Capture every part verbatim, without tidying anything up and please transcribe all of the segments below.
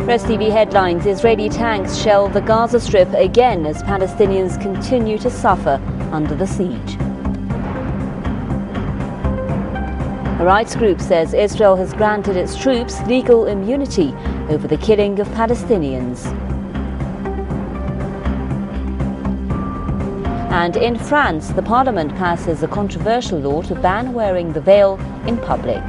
Press T V headlines: Israeli tanks shell the Gaza Strip again as Palestinians continue to suffer under the siege. A rights group says Israel has granted its troops legal immunity over the killing of Palestinians. And in France, the parliament passes a controversial law to ban wearing the veil in public.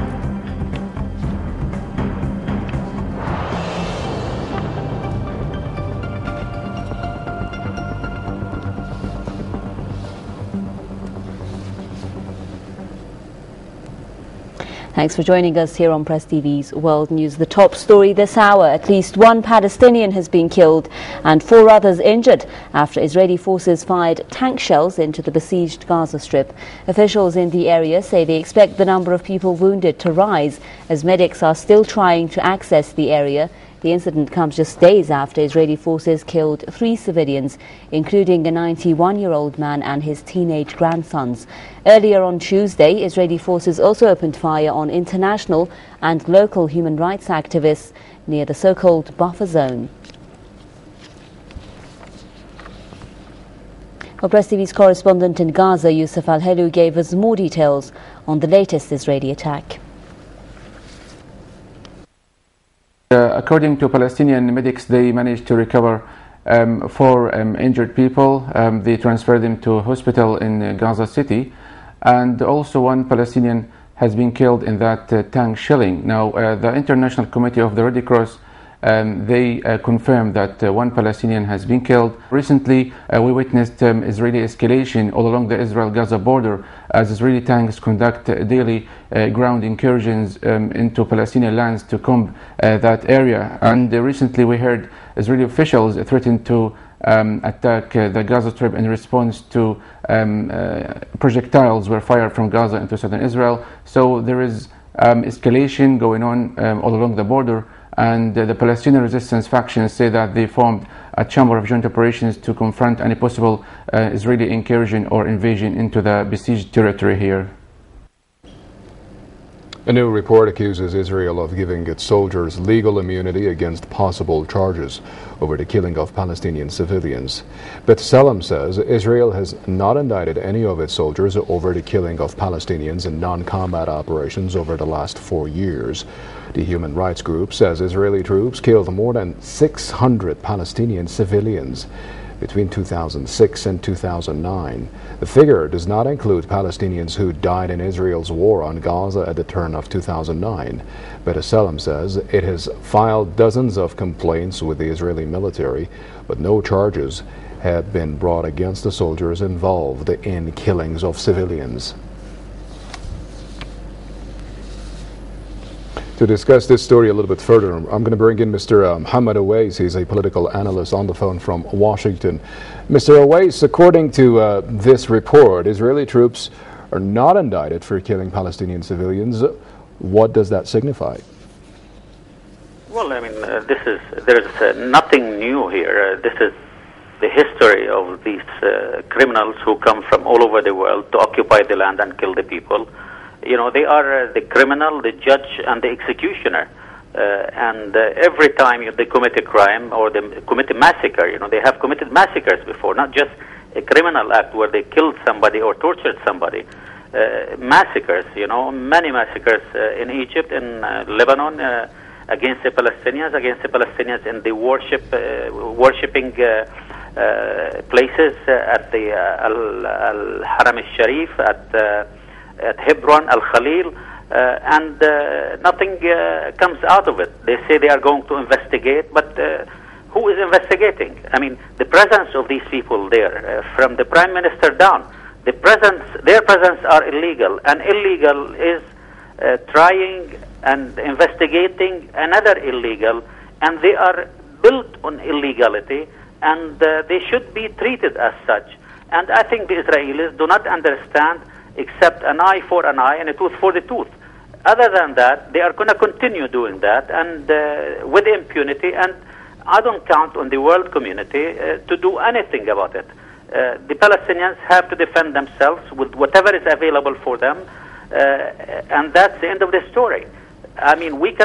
Thanks for joining us here on Press T V's World News. The top story this hour: at least one Palestinian has been killed and four others injured after Israeli forces fired tank shells into the besieged Gaza Strip. Officials in the area say they expect the number of people wounded to rise as medics are still trying to access the area. The incident comes just days after Israeli forces killed three civilians, including a ninety-one-year-old man and his teenage grandsons. Earlier on Tuesday, Israeli forces also opened fire on international and local human rights activists near the so-called buffer zone. Well, Press T V's correspondent in Gaza, Youssef Al-Helu, gave us more details on the latest Israeli attack. Uh, according to Palestinian medics, they managed to recover um, four um, injured people. Um, they transferred them to a hospital in uh, Gaza City, and also one Palestinian has been killed in that uh, tank shelling. Now, uh, the International Committee of the Red Cross, um, they uh, confirmed that uh, one Palestinian has been killed. Recently, uh, we witnessed um, Israeli escalation all along the Israel-Gaza border as Israeli tanks conduct uh, daily uh, ground incursions um, into Palestinian lands to comb uh, that area. And uh, recently we heard Israeli officials threaten to um, attack uh, the Gaza Strip in response to um, uh, projectiles were fired from Gaza into southern Israel. So there is um, escalation going on um, all along the border. And uh, the Palestinian resistance factions say that they formed a chamber of joint operations to confront any possible uh, Israeli incursion or invasion into the besieged territory here. A new report accuses Israel of giving its soldiers legal immunity against possible charges over the killing of Palestinian civilians. B'Tselem says Israel has not indicted any of its soldiers over the killing of Palestinians in non-combat operations over the last four years. The human rights group says Israeli troops killed more than six hundred Palestinian civilians between two thousand six and two thousand nine. The figure does not include Palestinians who died in Israel's war on Gaza at the turn of two thousand nine. B'Tselem says it has filed dozens of complaints with the Israeli military, but no charges have been brought against the soldiers involved in killings of civilians. To discuss this story a little bit further, I'm going to bring in Mister Uh, Mohammed Awais. He's a political analyst on the phone from Washington. Mister Awais, according to uh, this report, Israeli troops are not indicted for killing Palestinian civilians. What does that signify? Well, I mean, uh, this is there's uh, nothing new here. Uh, this is the history of these uh, criminals who come from all over the world to occupy the land and kill the people. You know, they are uh, the criminal, the judge, and the executioner. Uh, and uh, every time they commit a crime or they commit a massacre, you know, they have committed massacres before, not just a criminal act where they killed somebody or tortured somebody. Uh, massacres, you know, many massacres uh, in Egypt, in uh, Lebanon, uh, against the Palestinians, against the Palestinians in the worship, uh, worshipping uh, uh, places uh, at the uh, Al-Haram al-Sharif, at uh, at Hebron, Al-Khalil, uh, and uh, nothing uh, comes out of it. They say they are going to investigate, but uh, who is investigating? I mean, the presence of these people there, uh, from the Prime Minister down, the presence, their presence are illegal, and illegal is uh, trying and investigating another illegal, and they are built on illegality, and uh, they should be treated as such. And I think the Israelis do not understand except an eye for an eye and a tooth for the tooth. Other than that, they are going to continue doing that, and uh, with impunity, and I don't count on the world community uh, to do anything about it. Uh, the Palestinians have to defend themselves with whatever is available for them, uh, and that's the end of the story. I mean, we cannot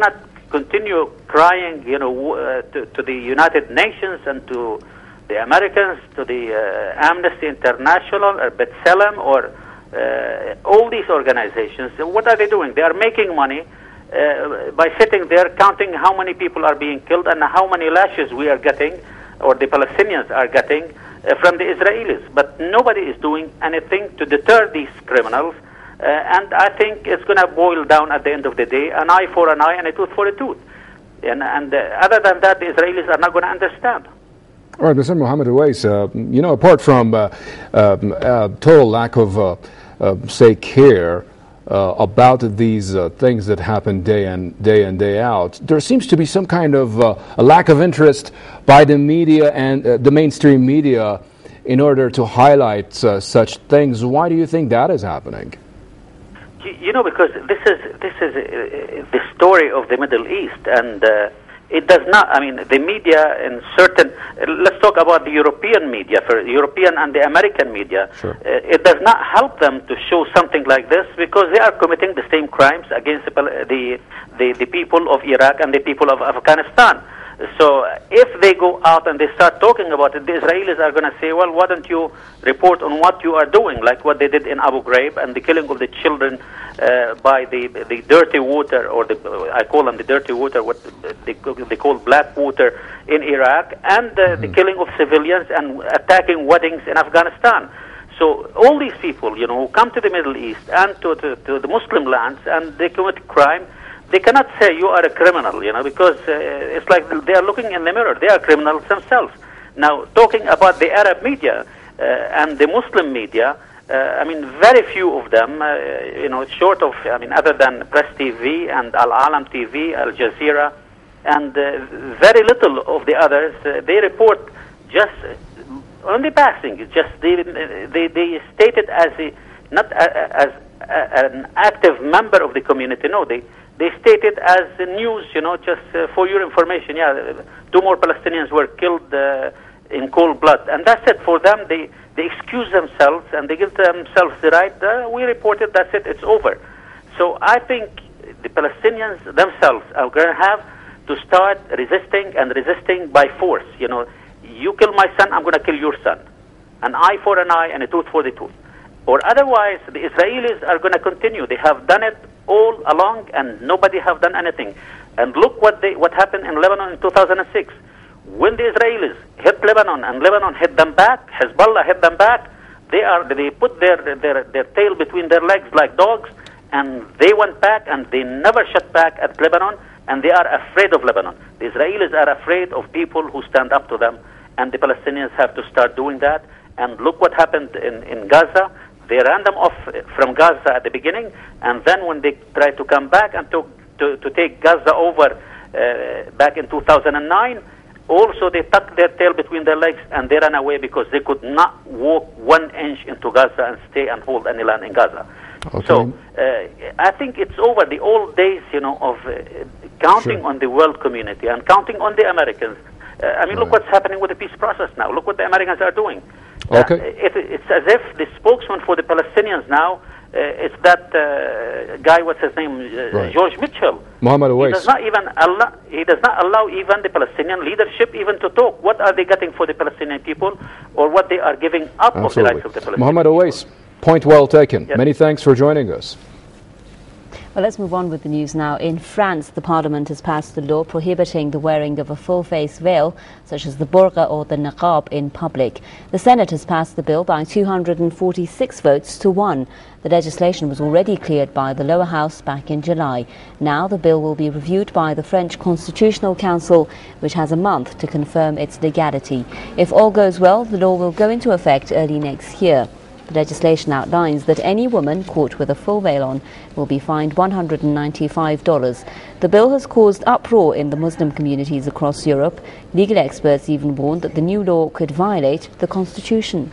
continue crying, you know, uh, to, to the United Nations and to the Americans, to the uh, Amnesty International or B'Tselem or uh, all these organizations. What are they doing? They are making money uh, by sitting there counting how many people are being killed and how many lashes we are getting, or the Palestinians are getting, uh, from the Israelis. But nobody is doing anything to deter these criminals. Uh, and I think it's going to boil down at the end of the day, an eye for an eye and a tooth for a tooth. And, and uh, other than that, the Israelis are not going to understand. All right, Mister Mohammed Awais, uh, you know, apart from uh, uh, uh, total lack of, uh, uh, say, care uh, about these uh, things that happen day in, day in, day out, there seems to be some kind of uh, a lack of interest by the media and uh, the mainstream media in order to highlight uh, such things. Why do you think that is happening? You know, because this is this is uh, the story of the Middle East, and uh, it does not. I mean, the media in certain. Uh, let's talk about the European media, for European and the American media. Sure. Uh, it does not help them to show something like this because they are committing the same crimes against the the the, the people of Iraq and the people of Afghanistan. So if they go out and they start talking about it, the Israelis are going to say, well, why don't you report on what you are doing, like what they did in Abu Ghraib and the killing of the children uh, by the the dirty water, or the I call them the dirty water, what they, they call black water in Iraq, and uh, mm-hmm. the killing of civilians and attacking weddings in Afghanistan. So all these people, you know, who come to the Middle East and to, to, to the Muslim lands and they commit crime, they cannot say you are a criminal, you know, because uh, it's like they are looking in the mirror. They are criminals themselves. Now, talking about the Arab media uh, and the Muslim media, uh, I mean, very few of them, uh, you know, short of, I mean, other than Press T V and Al Alam T V, Al Jazeera, and uh, very little of the others, uh, they report just only passing. It's just they, they, they state it as a, not a, as a, an active member of the community. No, they They state it as the news, you know, just uh, for your information. Yeah, two more Palestinians were killed uh, in cold blood. And that's it. For them, they, they excuse themselves and they give themselves the right. Uh, we reported, that's it, it's over. So I think the Palestinians themselves are going to have to start resisting and resisting by force. You know, you kill my son, I'm going to kill your son. An eye for an eye and a tooth for the tooth. Or otherwise, the Israelis are going to continue. They have done it all along, and nobody have done anything. And look what they what happened in Lebanon in two thousand six. When the Israelis hit Lebanon and Lebanon hit them back, Hezbollah hit them back, they are they put their their their tail between their legs like dogs, and they went back and they never shut back at Lebanon, and they are afraid of Lebanon. The Israelis are afraid of people who stand up to them, and the Palestinians have to start doing that. And look what happened in, in Gaza. They ran them off from Gaza at the beginning, and then when they tried to come back and to, to, to take Gaza over uh, back in two thousand nine, also they tucked their tail between their legs and they ran away because they could not walk one inch into Gaza and stay and hold any land in Gaza. Okay. So uh, I think it's over the old days, you know, of uh, counting Sure. on the world community and counting on the Americans. Uh, I mean, Right. look what's happening with the peace process now. Look what the Americans are doing. Okay. Uh, it, it's as if the spokesman for the Palestinians now uh, is that uh, guy, what's his name, uh, Right. George Mitchell. Mohammed He does Awais. not even allow, he does not allow even the Palestinian leadership even to talk. What are they getting for the Palestinian people, or what they are giving up of the Absolutely. rights of the Palestinian Mohammed people? Awais, point well taken. Yes. Many thanks for joining us. Well, let's move on with the news now. In France, the parliament has passed a law prohibiting the wearing of a full-face veil, such as the burqa or the niqab, in public. The Senate has passed the bill by two hundred forty-six votes to one. The legislation was already cleared by the lower house back in July. Now the bill will be reviewed by the French Constitutional Council, which has a month to confirm its legality. If all goes well, the law will go into effect early next year. The legislation outlines that any woman caught with a full veil on will be fined one hundred ninety-five dollars. The bill has caused uproar in the Muslim communities across Europe. Legal experts even warned that the new law could violate the constitution.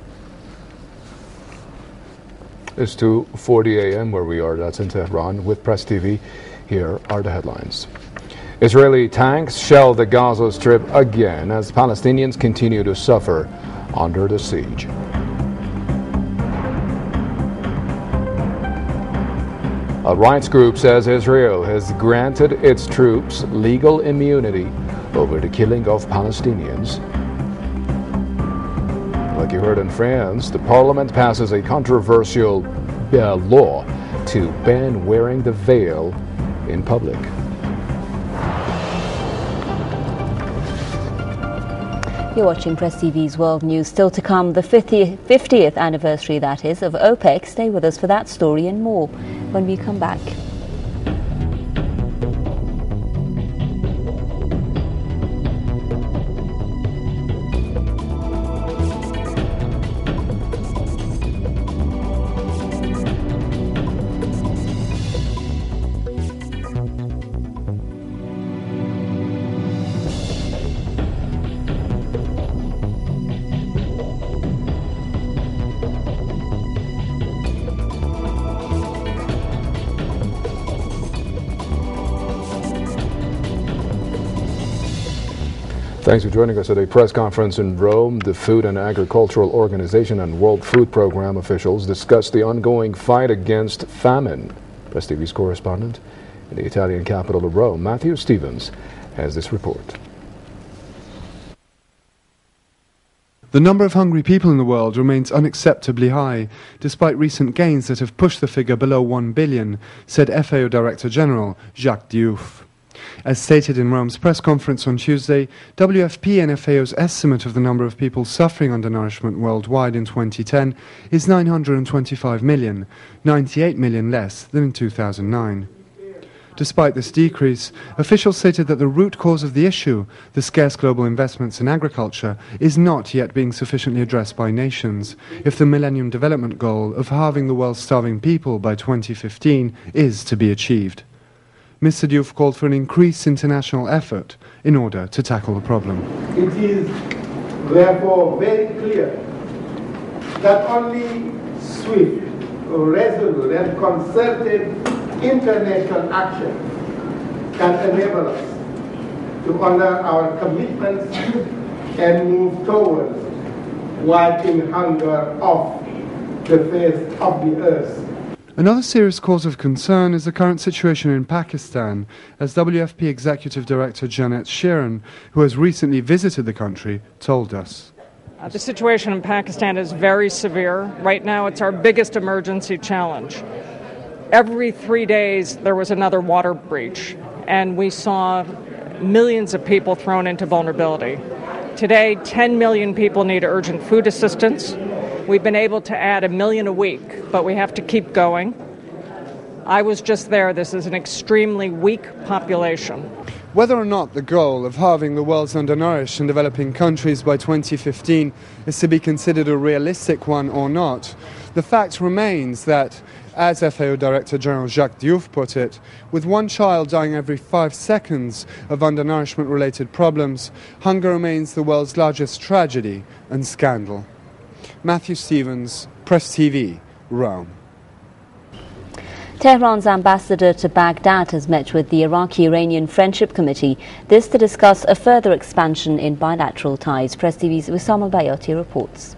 It's two forty a m where we are. That's in Tehran with Press T V. Here are the headlines. Israeli tanks shell the Gaza Strip again as Palestinians continue to suffer under the siege. A rights group says Israel has granted its troops legal immunity over the killing of Palestinians. Like you heard in France, the parliament passes a controversial uh, law to ban wearing the veil in public. You're watching Press T V's World News. Still to come, the fiftieth anniversary, that is, of OPEC. Stay with us for that story and more when we come back. Thanks for joining us at a press conference in Rome. The Food and Agricultural Organization and World Food Program officials discussed the ongoing fight against famine. Press T V's correspondent in the Italian capital of Rome, Matthew Stevens, has this report. The number of hungry people in the world remains unacceptably high, despite recent gains that have pushed the figure below one billion, said F A O Director General Jacques Diouf. As stated in Rome's press conference on Tuesday, W F P and F A O's estimate of the number of people suffering undernourishment worldwide in twenty ten is nine hundred twenty-five million, ninety-eight million less than in two thousand nine. Despite this decrease, officials stated that the root cause of the issue, the scarce global investments in agriculture, is not yet being sufficiently addressed by nations if the Millennium Development Goal of halving the world's starving people by twenty fifteen is to be achieved. Mister Diouf called for an increased international effort in order to tackle the problem. It is therefore very clear that only swift, resolute and concerted international action can enable us to honor our commitments and move towards wiping hunger off the face of the earth. Another serious cause of concern is the current situation in Pakistan, as W F P Executive Director Janet Sheeran, who has recently visited the country, told us. Uh, the situation in Pakistan is very severe. Right now it's our biggest emergency challenge. Every three days there was another water breach, and we saw millions of people thrown into vulnerability. Today, ten million people need urgent food assistance. We've been able to add a million a week, but we have to keep going. I was just there. This is an extremely weak population. Whether or not the goal of halving the world's undernourished and developing countries by twenty fifteen is to be considered a realistic one or not, the fact remains that, as F A O Director General Jacques Diouf put it, with one child dying every five seconds of undernourishment-related problems, hunger remains the world's largest tragedy and scandal. Matthew Stevens, Press T V, Rome. Tehran's ambassador to Baghdad has met with the Iraqi-Iranian Friendship Committee, this to discuss a further expansion in bilateral ties. Press T V's Wissam Al-Bayati reports.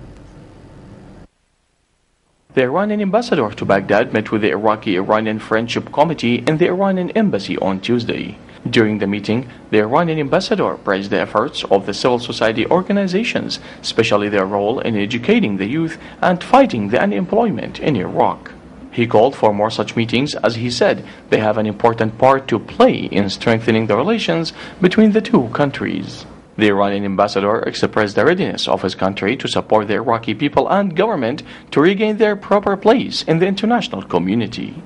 The Iranian ambassador to Baghdad met with the Iraqi-Iranian Friendship Committee in the Iranian embassy on Tuesday. During the meeting, the Iranian ambassador praised the efforts of the civil society organizations, especially their role in educating the youth and fighting the unemployment in Iraq. He called for more such meetings as he said they have an important part to play in strengthening the relations between the two countries. The Iranian ambassador expressed the readiness of his country to support the Iraqi people and government to regain their proper place in the international community.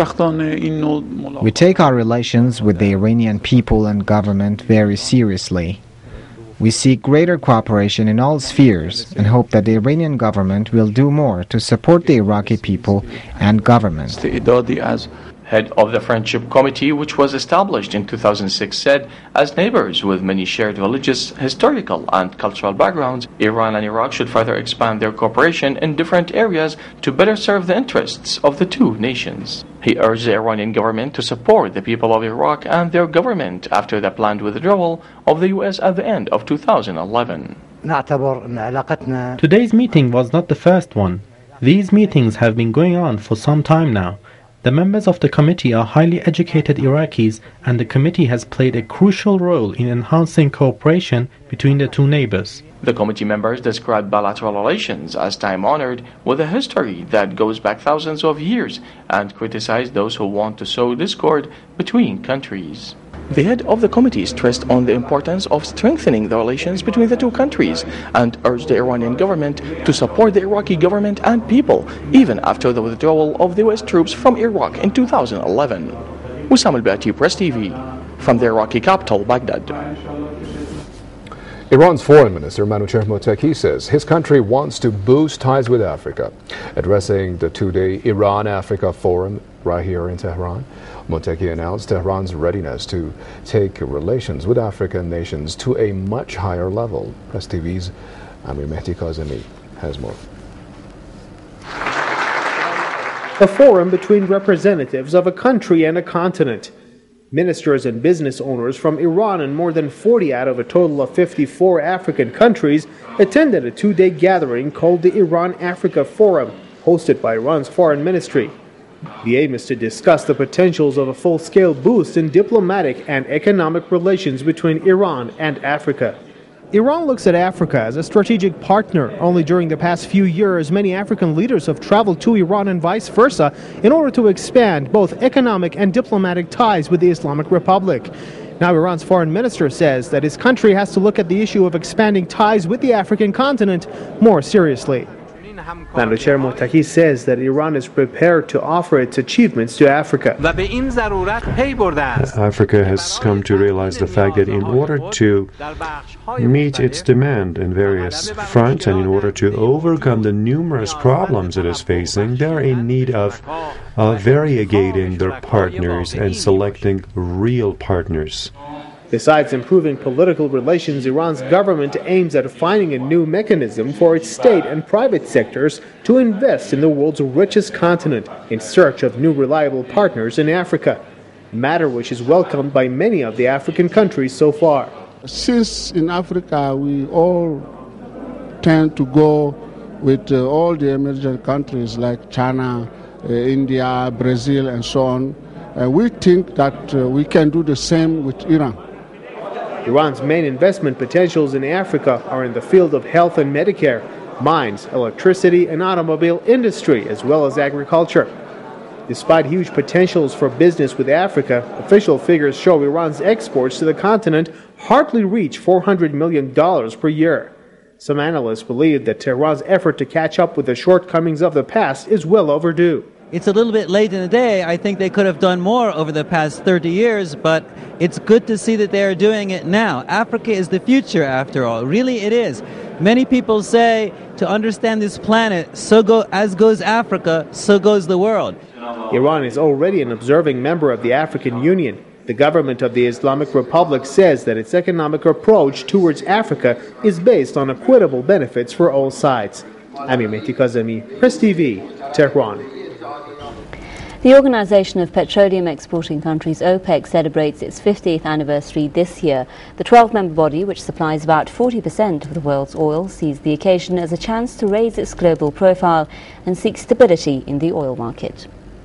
We take our relations with the Iranian people and government very seriously. We seek greater cooperation in all spheres and hope that the Iranian government will do more to support the Iraqi people and government. Head of the Friendship Committee, which was established in two thousand six, said, as neighbors with many shared religious, historical and cultural backgrounds, Iran and Iraq should further expand their cooperation in different areas to better serve the interests of the two nations. He urged the Iranian government to support the people of Iraq and their government after the planned withdrawal of the U S at the end of two thousand eleven. Today's meeting was not the first one. These meetings have been going on for some time now. The members of the committee are highly educated Iraqis, and the committee has played a crucial role in enhancing cooperation between the two neighbors. The committee members described bilateral relations as time-honored with a history that goes back thousands of years and criticized those who want to sow discord between countries. The head of the committee stressed on the importance of strengthening the relations between the two countries and urged the Iranian government to support the Iraqi government and people even after the withdrawal of the U S troops from Iraq in two thousand eleven. Wissam Al-Bati, Press T V, from the Iraqi capital, Baghdad. Iran's Foreign Minister Manouchehr Mottaki says his country wants to boost ties with Africa. Addressing the two-day Iran-Africa Forum right here in Tehran, Mottaki announced Tehran's readiness to take relations with African nations to a much higher level. Press T V's Amir Mehdi Kazemi has more. A forum between representatives of a country and a continent. Ministers and business owners from Iran and more than forty out of a total of fifty-four African countries attended a two-day gathering called the Iran-Africa Forum, hosted by Iran's foreign ministry. The aim is to discuss the potentials of a full-scale boost in diplomatic and economic relations between Iran and Africa. Iran looks at Africa as a strategic partner. Only during the past few years, many African leaders have traveled to Iran and vice versa in order to expand both economic and diplomatic ties with the Islamic Republic. Now, Iran's foreign minister says that his country has to look at the issue of expanding ties with the African continent more seriously. Manouchehr Mottaki says that Iran is prepared to offer its achievements to Africa. Africa has come to realize the fact that in order to meet its demand in various fronts and in order to overcome the numerous problems it is facing, they are in need of uh, variegating their partners and selecting real partners. Besides improving political relations, Iran's government aims at finding a new mechanism for its state and private sectors to invest in the world's richest continent in search of new reliable partners in Africa, a matter which is welcomed by many of the African countries so far. Since in Africa we all tend to go with uh, all the emerging countries like China, uh, India, Brazil and so on, uh, we think that uh, we can do the same with Iran. Iran's main investment potentials in Africa are in the field of health and Medicare, mines, electricity and automobile industry, as well as agriculture. Despite huge potentials for business with Africa, official figures show Iran's exports to the continent hardly reach four hundred million dollars per year. Some analysts believe that Tehran's effort to catch up with the shortcomings of the past is well overdue. It's a little bit late in the day. I think they could have done more over the past thirty years, but it's good to see that they are doing it now. Africa is the future, after all. Really, it is. Many people say to understand this planet, so go, as goes Africa, so goes the world. Iran is already an observing member of the African Union. The government of the Islamic Republic says that its economic approach towards Africa is based on equitable benefits for all sides. Amir Mehdi Kazemi, Press T V, Tehran. The Organization of Petroleum Exporting Countries, OPEC, celebrates its fiftieth anniversary this year. The twelve-member body, which supplies about forty percent of the world's oil, sees the occasion as a chance to raise its global profile and seek stability in the oil market.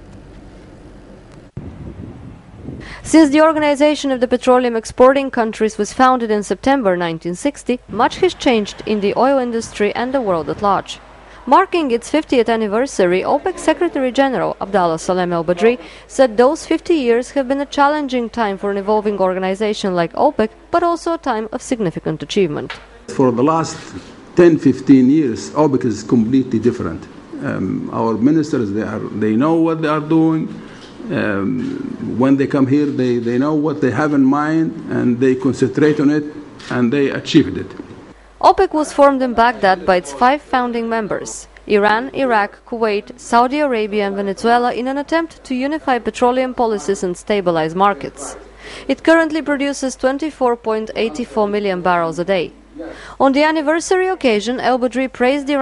Since the Organization of the Petroleum Exporting Countries was founded in September nineteen sixty, much has changed in the oil industry and the world at large. Marking its fiftieth anniversary, OPEC Secretary General Abdallah Salem al-Badri said those fifty years have been a challenging time for an evolving organization like OPEC, but also a time of significant achievement. For the last ten, fifteen years, OPEC is completely different. Um, our ministers, they, are, they know what they are doing. Um, when they come here, they, they know what they have in mind, and they concentrate on it, and they achieved it. OPEC was formed in Baghdad by its five founding members, Iran, Iraq, Kuwait, Saudi Arabia and Venezuela, in an attempt to unify petroleum policies and stabilize markets. It currently produces twenty-four point eight four million barrels a day. On the anniversary occasion, al-Badri praised Iran